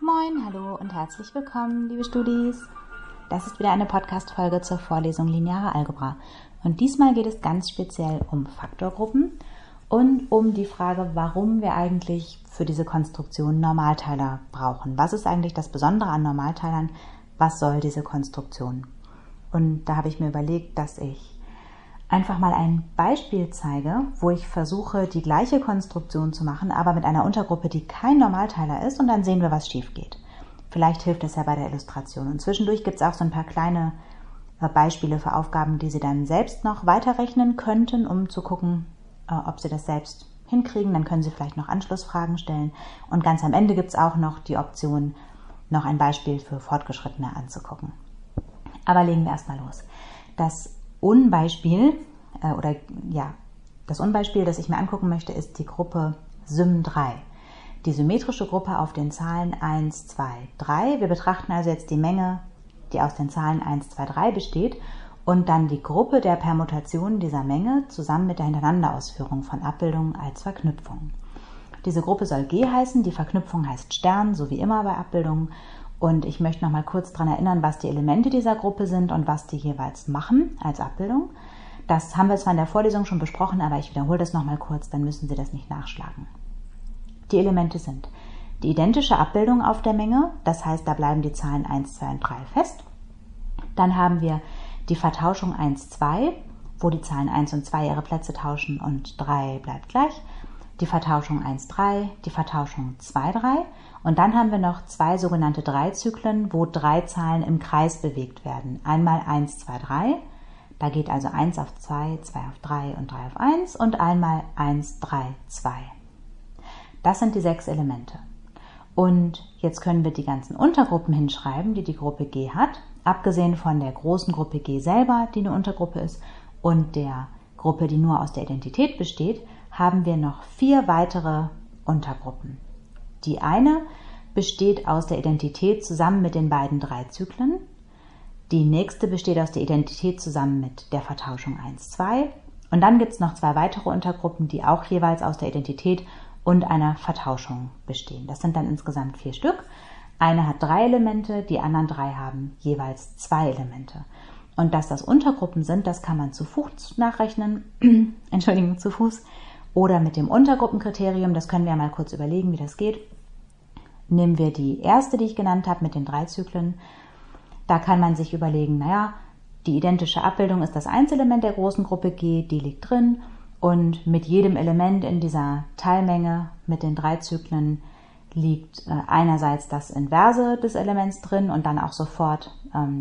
Moin, hallo und herzlich willkommen, liebe Studis. Das ist wieder eine Podcast-Folge zur Vorlesung Lineare Algebra. Und diesmal geht es ganz speziell um Faktorgruppen und um die Frage, warum wir eigentlich für diese Konstruktion Normalteiler brauchen. Was ist eigentlich das Besondere an Normalteilern? Was soll diese Konstruktion? Und da habe ich mir überlegt, dass ich einfach mal ein Beispiel zeige, wo ich versuche, die gleiche Konstruktion zu machen, aber mit einer Untergruppe, die kein Normalteiler ist, und dann sehen wir, was schief geht. Vielleicht hilft es ja bei der Illustration. Und zwischendurch gibt es auch so ein paar kleine Beispiele für Aufgaben, die Sie dann selbst noch weiterrechnen könnten, um zu gucken, ob Sie das selbst hinkriegen. Dann können Sie vielleicht noch Anschlussfragen stellen. Und ganz am Ende gibt es auch noch die Option, noch ein Beispiel für Fortgeschrittene anzugucken. Aber legen wir erstmal los. Das Unbeispiel, das ich mir angucken möchte, ist die Gruppe Sym 3. Die symmetrische Gruppe auf den Zahlen 1, 2, 3. Wir betrachten also jetzt die Menge, die aus den Zahlen 1, 2, 3 besteht und dann die Gruppe der Permutationen dieser Menge zusammen mit der Hintereinanderausführung von Abbildungen als Verknüpfung. Diese Gruppe soll G heißen, die Verknüpfung heißt Stern, so wie immer bei Abbildungen. Und ich möchte noch mal kurz daran erinnern, was die Elemente dieser Gruppe sind und was die jeweils machen als Abbildung. Das haben wir zwar in der Vorlesung schon besprochen, aber ich wiederhole das noch mal kurz, dann müssen Sie das nicht nachschlagen. Die Elemente sind die identische Abbildung auf der Menge, das heißt, da bleiben die Zahlen 1, 2 und 3 fest. Dann haben wir die Vertauschung 1, 2, wo die Zahlen 1 und 2 ihre Plätze tauschen und 3 bleibt gleich. Die Vertauschung 1, 3, die Vertauschung 2, 3. Und dann haben wir noch zwei sogenannte Dreizyklen, wo drei Zahlen im Kreis bewegt werden. Einmal 1, 2, 3, da geht also 1 auf 2, 2 auf 3 und 3 auf 1 und einmal 1, 3, 2. Das sind die 6 Elemente. Und jetzt können wir die ganzen Untergruppen hinschreiben, die die Gruppe G hat, abgesehen von der großen Gruppe G selber, die eine Untergruppe ist, und der Gruppe, die nur aus der Identität besteht, haben wir noch 4 weitere Untergruppen. Die eine besteht aus der Identität zusammen mit den beiden Dreizyklen. Die nächste besteht aus der Identität zusammen mit der Vertauschung 1, 2. Und dann gibt es noch 2 weitere Untergruppen, die auch jeweils aus der Identität und einer Vertauschung bestehen. Das sind dann insgesamt 4 Stück. Eine hat 3 Elemente, die anderen 3 haben jeweils 2 Elemente. Und dass das Untergruppen sind, das kann man zu Fuß nachrechnen, zu Fuß. Oder mit dem Untergruppenkriterium, das können wir mal kurz überlegen, wie das geht. Nehmen wir die erste, die ich genannt habe, mit den Dreizyklen. Da kann man sich überlegen, die identische Abbildung ist das Einzelement der großen Gruppe G, die liegt drin. Und mit jedem Element in dieser Teilmenge mit den Dreizyklen liegt einerseits das Inverse des Elements drin und dann auch sofort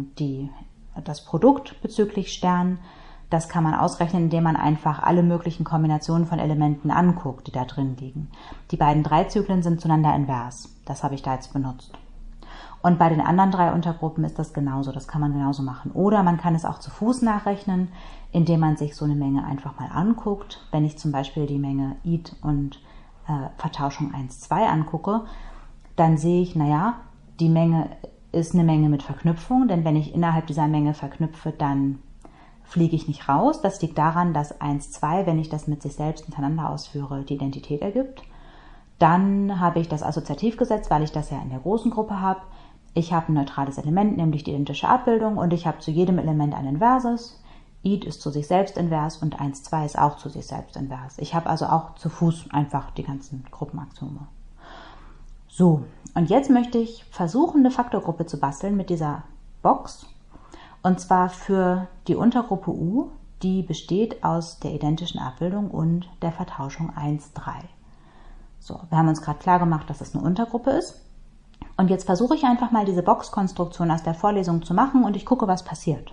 das Produkt bezüglich Stern. Das kann man ausrechnen, indem man einfach alle möglichen Kombinationen von Elementen anguckt, die da drin liegen. Die beiden Dreizyklen sind zueinander invers. Das habe ich da jetzt benutzt. Und bei den anderen 3 Untergruppen ist das genauso. Das kann man genauso machen. Oder man kann es auch zu Fuß nachrechnen, indem man sich so eine Menge einfach mal anguckt. Wenn ich zum Beispiel die Menge Id und Vertauschung 1, 2 angucke, dann sehe ich, die Menge ist eine Menge mit Verknüpfung. Denn wenn ich innerhalb dieser Menge verknüpfe, dann fliege ich nicht raus. Das liegt daran, dass 1, 2, wenn ich das mit sich selbst hintereinander ausführe, die Identität ergibt. Dann habe ich das Assoziativgesetz, weil ich das ja in der großen Gruppe habe. Ich habe ein neutrales Element, nämlich die identische Abbildung, und ich habe zu jedem Element ein Inverses. Id ist zu sich selbst invers und 1, 2 ist auch zu sich selbst invers. Ich habe also auch zu Fuß einfach die ganzen Gruppenaxiome. So, und jetzt möchte ich versuchen, eine Faktorgruppe zu basteln mit dieser Box. Und zwar für die Untergruppe U, die besteht aus der identischen Abbildung und der Vertauschung 1, 3. So, wir haben uns gerade klar gemacht, dass es eine Untergruppe ist. Und jetzt versuche ich einfach mal diese Boxkonstruktion aus der Vorlesung zu machen und ich gucke, was passiert.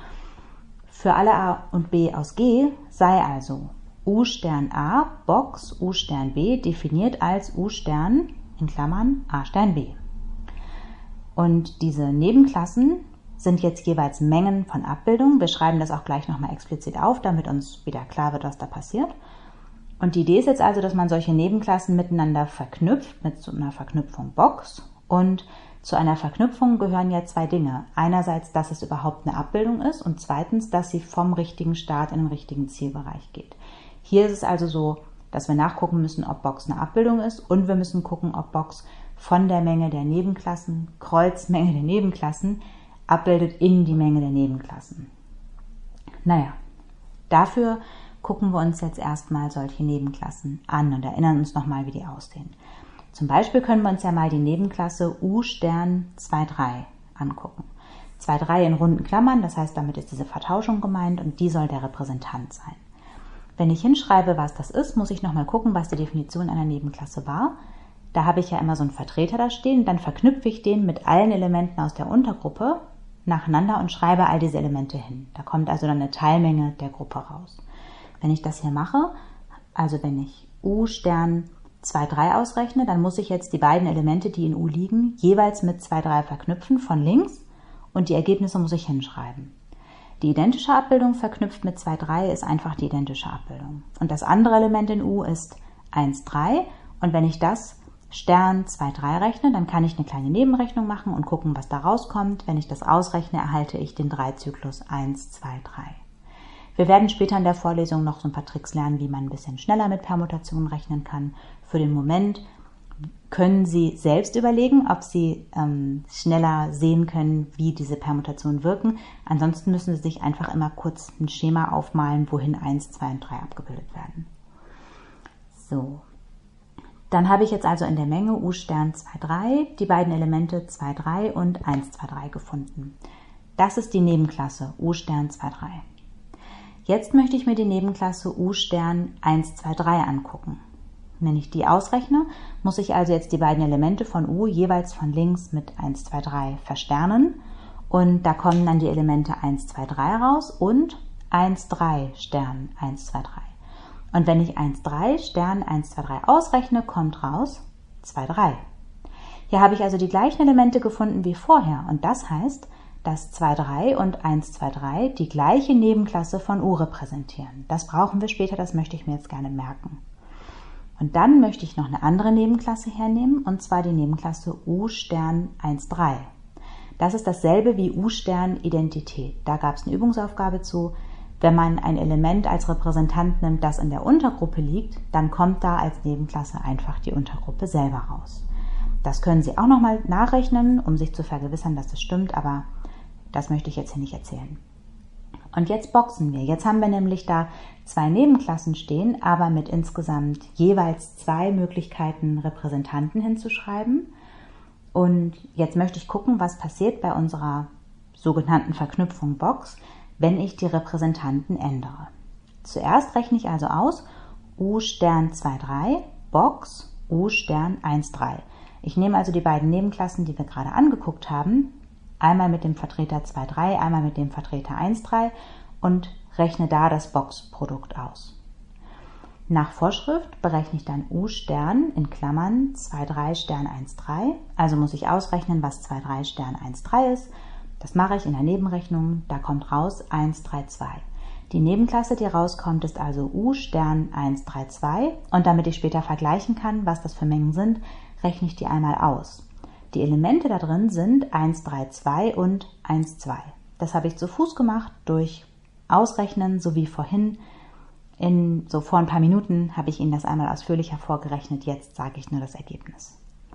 Für alle A und B aus G sei also U Stern A, Box U Stern B definiert als U Stern in Klammern A Stern B. Und diese Nebenklassen sind jetzt jeweils Mengen von Abbildungen. Wir schreiben das auch gleich nochmal explizit auf, damit uns wieder klar wird, was da passiert. Und die Idee ist jetzt also, dass man solche Nebenklassen miteinander verknüpft, mit so einer Verknüpfung Box. Und zu einer Verknüpfung gehören ja 2 Dinge. Einerseits, dass es überhaupt eine Abbildung ist und zweitens, dass sie vom richtigen Start in den richtigen Zielbereich geht. Hier ist es also so, dass wir nachgucken müssen, ob Box eine Abbildung ist und wir müssen gucken, ob Box von der Menge der Nebenklassen, Kreuz Menge der Nebenklassen, abbildet in die Menge der Nebenklassen. Naja, dafür gucken wir uns jetzt erstmal solche Nebenklassen an und erinnern uns nochmal, wie die aussehen. Zum Beispiel können wir uns ja mal die Nebenklasse U Stern 2,3 angucken. 2,3 in runden Klammern, das heißt, damit ist diese Vertauschung gemeint und die soll der Repräsentant sein. Wenn ich hinschreibe, was das ist, muss ich nochmal gucken, was die Definition einer Nebenklasse war. Da habe ich ja immer so einen Vertreter da stehen, dann verknüpfe ich den mit allen Elementen aus der Untergruppe nacheinander und schreibe all diese Elemente hin. Da kommt also dann eine Teilmenge der Gruppe raus. Wenn ich das hier mache, also wenn ich U Stern 2,3 ausrechne, dann muss ich jetzt die beiden Elemente, die in U liegen, jeweils mit 2,3 verknüpfen von links und die Ergebnisse muss ich hinschreiben. Die identische Abbildung verknüpft mit 2,3 ist einfach die identische Abbildung. Und das andere Element in U ist 1,3 und wenn ich das Stern 2,3 rechne, dann kann ich eine kleine Nebenrechnung machen und gucken, was da rauskommt. Wenn ich das ausrechne, erhalte ich den 3-Zyklus 1, 2, 3. Wir werden später in der Vorlesung noch so ein paar Tricks lernen, wie man ein bisschen schneller mit Permutationen rechnen kann. Für den Moment können Sie selbst überlegen, ob Sie schneller sehen können, wie diese Permutationen wirken. Ansonsten müssen Sie sich einfach immer kurz ein Schema aufmalen, wohin 1, 2 und 3 abgebildet werden. So, dann habe ich jetzt also in der Menge U Stern 2,3 die beiden Elemente 2,3 und 1,2,3 gefunden. Das ist die Nebenklasse U Stern 2,3. Jetzt möchte ich mir die Nebenklasse U Stern 1,2,3 angucken. Wenn ich die ausrechne, muss ich also jetzt die beiden Elemente von U jeweils von links mit 1,2,3 versternen und da kommen dann die Elemente 1,2,3 raus und 1,3 Stern 1,2,3. Und wenn ich 1,3 Stern 1,2,3 ausrechne, kommt raus 2,3. Hier habe ich also die gleichen Elemente gefunden wie vorher und das heißt, dass 2,3 und 1,2,3 die gleiche Nebenklasse von U repräsentieren. Das brauchen wir später, das möchte ich mir jetzt gerne merken. Und dann möchte ich noch eine andere Nebenklasse hernehmen, und zwar die Nebenklasse U Stern 1,3. Das ist dasselbe wie U Stern Identität. Da gab es eine Übungsaufgabe zu. Wenn man ein Element als Repräsentant nimmt, das in der Untergruppe liegt, dann kommt da als Nebenklasse einfach die Untergruppe selber raus. Das können Sie auch nochmal nachrechnen, um sich zu vergewissern, dass das stimmt, aber das möchte ich jetzt hier nicht erzählen. Und jetzt boxen wir. Jetzt haben wir nämlich da zwei Nebenklassen stehen, aber mit insgesamt jeweils 2 Möglichkeiten, Repräsentanten hinzuschreiben. Und jetzt möchte ich gucken, was passiert bei unserer sogenannten Verknüpfung Box, wenn ich die Repräsentanten ändere. Zuerst rechne ich also aus U Stern 2,3 Box U Stern 1,3. Ich nehme also die beiden Nebenklassen, die wir gerade angeguckt haben, einmal mit dem Vertreter 2,3, einmal mit dem Vertreter 1,3 und rechne da das Boxprodukt aus. Nach Vorschrift berechne ich dann U Stern in Klammern 2,3 Stern 1,3, also muss ich ausrechnen, was 2,3 Stern 1,3 ist. Das mache ich in der Nebenrechnung, da kommt raus 1,3,2. Die Nebenklasse, die rauskommt, ist also U Stern 1,3,2 und damit ich später vergleichen kann, was das für Mengen sind, rechne ich die einmal aus. Die Elemente da drin sind 1,3,2 und 1,2. Das habe ich zu Fuß gemacht durch Ausrechnen, so wie vorhin. Vor ein paar Minuten habe ich Ihnen das einmal ausführlicher vorgerechnet. Jetzt sage ich nur das Ergebnis.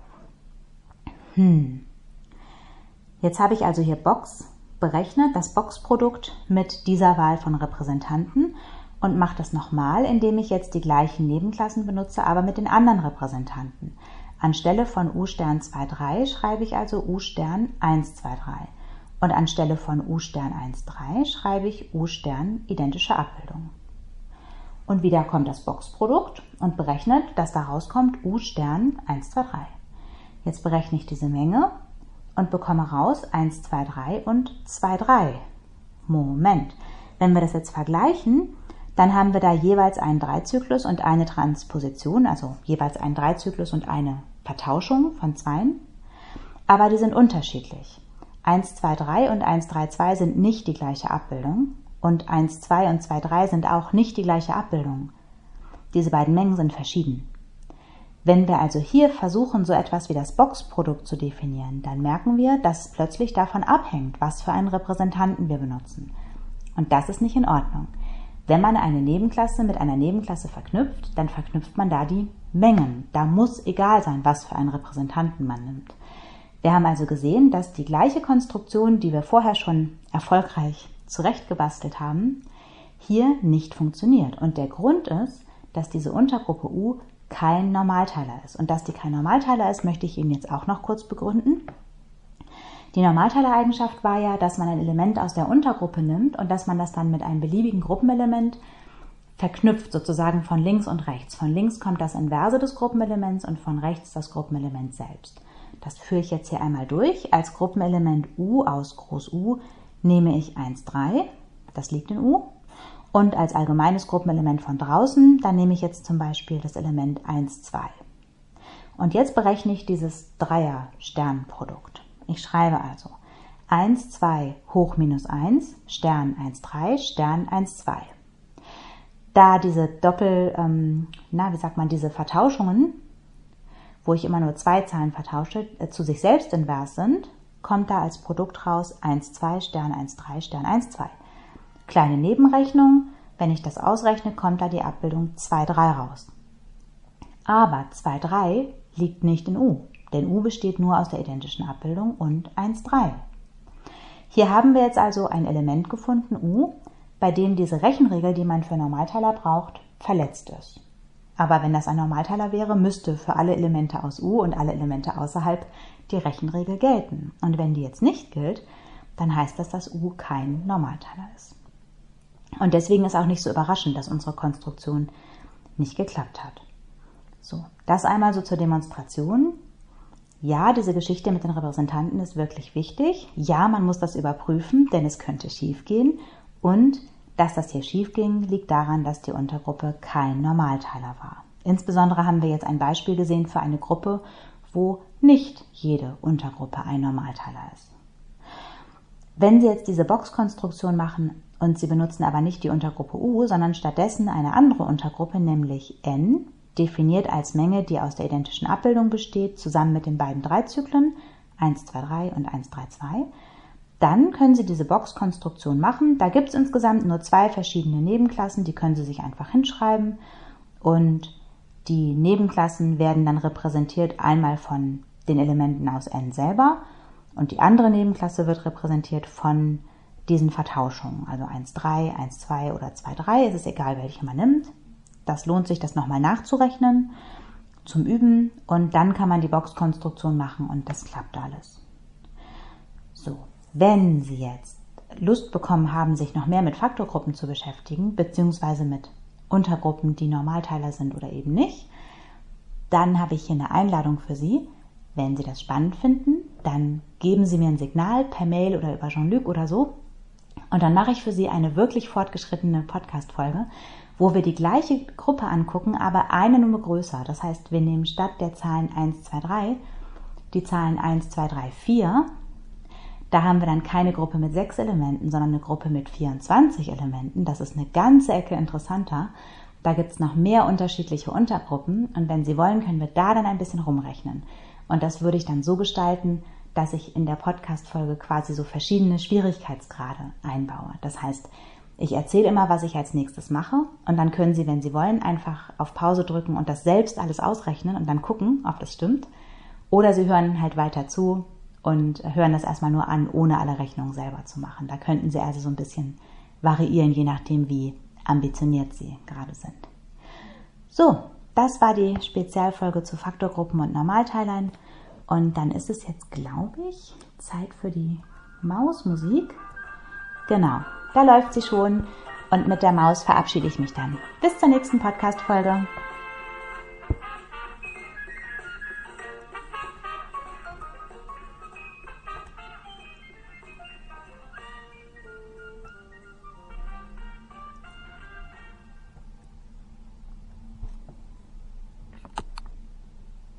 Jetzt habe ich also hier Box berechnet, das Boxprodukt mit dieser Wahl von Repräsentanten und mache das nochmal, indem ich jetzt die gleichen Nebenklassen benutze, aber mit den anderen Repräsentanten. Anstelle von U Stern 2,3 schreibe ich also U Stern 1,2,3 und anstelle von U Stern 1,3 schreibe ich U Stern identische Abbildung. Und wieder kommt das Boxprodukt und berechnet, dass da rauskommt U Stern 1,2,3. Jetzt berechne ich diese Menge und bekomme raus 1,2,3 und 2,3. Moment, wenn wir das jetzt vergleichen, dann haben wir da jeweils einen 3-Zyklus und eine Transposition, also jeweils einen 3-Zyklus und eine Vertauschung von Zweien, aber die sind unterschiedlich. 1,2,3 und 1,3,2 sind nicht die gleiche Abbildung und 1,2 und 2,3 sind auch nicht die gleiche Abbildung. Diese beiden Mengen sind verschieden. Wenn wir also hier versuchen, so etwas wie das Boxprodukt zu definieren, dann merken wir, dass es plötzlich davon abhängt, was für einen Repräsentanten wir benutzen. Und das ist nicht in Ordnung. Wenn man eine Nebenklasse mit einer Nebenklasse verknüpft, dann verknüpft man da die Mengen. Da muss egal sein, was für einen Repräsentanten man nimmt. Wir haben also gesehen, dass die gleiche Konstruktion, die wir vorher schon erfolgreich zurechtgebastelt haben, hier nicht funktioniert. Und der Grund ist, dass diese Untergruppe U kein Normalteiler ist. Und dass die kein Normalteiler ist, möchte ich Ihnen jetzt auch noch kurz begründen. Die Normalteilereigenschaft war ja, dass man ein Element aus der Untergruppe nimmt und dass man das dann mit einem beliebigen Gruppenelement verknüpft, sozusagen von links und rechts. Von links kommt das Inverse des Gruppenelements und von rechts das Gruppenelement selbst. Das führe ich jetzt hier einmal durch. Als Gruppenelement U aus Groß U nehme ich 1, 3, das liegt in U. Und als allgemeines Gruppenelement von draußen, dann nehme ich jetzt zum Beispiel das Element 1, 2. Und jetzt berechne ich dieses Dreier-Sternprodukt. Ich schreibe also 1, 2 hoch minus 1, Stern 1, 3, Stern 1, 2. Da diese diese Vertauschungen, wo ich immer nur zwei Zahlen vertausche, zu sich selbst invers sind, kommt da als Produkt raus 1, 2, Stern 1, 3, Stern 1, 2. Kleine Nebenrechnung, wenn ich das ausrechne, kommt da die Abbildung 2, 3 raus. Aber 2, 3 liegt nicht in U, denn U besteht nur aus der identischen Abbildung und 1, 3. Hier haben wir jetzt also ein Element gefunden, U, bei dem diese Rechenregel, die man für Normalteiler braucht, verletzt ist. Aber wenn das ein Normalteiler wäre, müsste für alle Elemente aus U und alle Elemente außerhalb die Rechenregel gelten. Und wenn die jetzt nicht gilt, dann heißt das, dass U kein Normalteiler ist. Und deswegen ist auch nicht so überraschend, dass unsere Konstruktion nicht geklappt hat. So, das einmal so zur Demonstration. Ja, diese Geschichte mit den Repräsentanten ist wirklich wichtig. Ja, man muss das überprüfen, denn es könnte schiefgehen. Und dass das hier schiefging, liegt daran, dass die Untergruppe kein Normalteiler war. Insbesondere haben wir jetzt ein Beispiel gesehen für eine Gruppe, wo nicht jede Untergruppe ein Normalteiler ist. Wenn Sie jetzt diese Boxkonstruktion machen und Sie benutzen aber nicht die Untergruppe U, sondern stattdessen eine andere Untergruppe, nämlich N, definiert als Menge, die aus der identischen Abbildung besteht, zusammen mit den beiden Dreizyklen 1, 2, 3 und 1, 3, 2, dann können Sie diese Boxkonstruktion machen. Da gibt es insgesamt nur 2 verschiedene Nebenklassen, die können Sie sich einfach hinschreiben und die Nebenklassen werden dann repräsentiert einmal von den Elementen aus N selber und die andere Nebenklasse wird repräsentiert von diesen Vertauschungen, also 1, 3, 1, 2 oder 2, 3, es ist egal, welche man nimmt. Das lohnt sich, das nochmal nachzurechnen zum Üben und dann kann man die Boxkonstruktion machen und das klappt alles. So, wenn Sie jetzt Lust bekommen haben, sich noch mehr mit Faktorgruppen zu beschäftigen, beziehungsweise mit Untergruppen, die Normalteiler sind oder eben nicht, dann habe ich hier eine Einladung für Sie. Wenn Sie das spannend finden, dann geben Sie mir ein Signal per Mail oder über Jean-Luc oder so und dann mache ich für Sie eine wirklich fortgeschrittene Podcast-Folge, wo wir die gleiche Gruppe angucken, aber eine Nummer größer. Das heißt, wir nehmen statt der Zahlen 1, 2, 3 die Zahlen 1, 2, 3, 4. Da haben wir dann keine Gruppe mit 6 Elementen, sondern eine Gruppe mit 24 Elementen. Das ist eine ganze Ecke interessanter. Da gibt es noch mehr unterschiedliche Untergruppen und wenn Sie wollen, können wir da dann ein bisschen rumrechnen. Und das würde ich dann so gestalten, dass ich in der Podcast-Folge quasi so verschiedene Schwierigkeitsgrade einbaue. Das heißt, ich erzähle immer, was ich als nächstes mache und dann können Sie, wenn Sie wollen, einfach auf Pause drücken und das selbst alles ausrechnen und dann gucken, ob das stimmt. Oder Sie hören halt weiter zu und hören das erstmal nur an, ohne alle Rechnungen selber zu machen. Da könnten Sie also so ein bisschen variieren, je nachdem, wie ambitioniert Sie gerade sind. So, das war die Spezialfolge zu Faktorgruppen und Normalteilern. Und dann ist es jetzt, glaube ich, Zeit für die Mausmusik. Genau, da läuft sie schon und mit der Maus verabschiede ich mich dann. Bis zur nächsten Podcast-Folge.